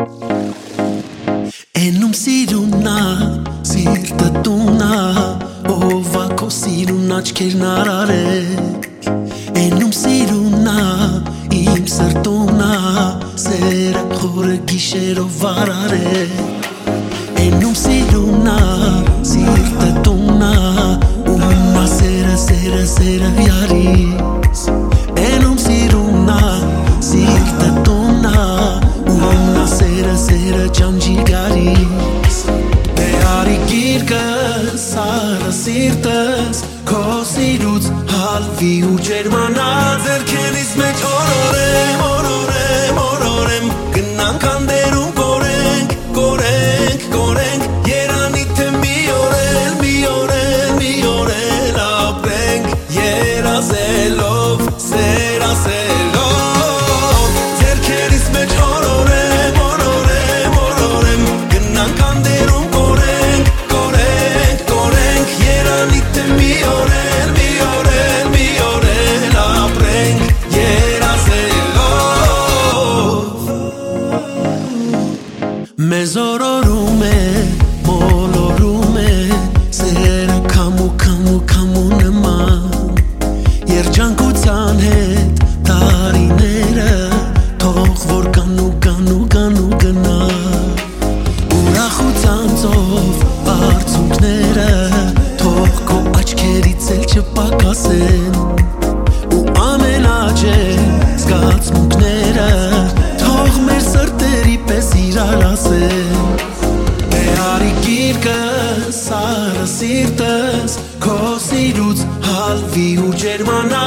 Enum siruna, sirta tuna, ova ko siruna chkernarare. Enum siruna, im srtuna, sera khore gishero varare. Enum siruna, sirta tuna, una sera yaris. Enum siruna, sirta tuna, una sera janjigaris. Beari girgas, sara sirtas, kosiruz halvi u germanaz erkenis mech ororem, ororem, ororem. Gnan kanderum korenk, korenk, korenk. Yeranitem miorel, miorel, miorel aprenk. Yera zelov, sera zelov. Zerkenis mech ororem, ororem, ororem. Gnan kanderum korenk, korenk, korenk. Yeranitem miorel, miorel, miorel aprenk. Yera zelov. Mezororume, molorume, sera kamu nman. Երջանկության հետ տարիները թող որ գանու գնա ուրախության ծով բարձունքները թող քո աչքերից էլ չպակասեն ու ամենաճեն զգացմունքները թող մեր սրտերի պես իրար ասեն Beari girgas, sara sirtas, kosiruz halvi u germana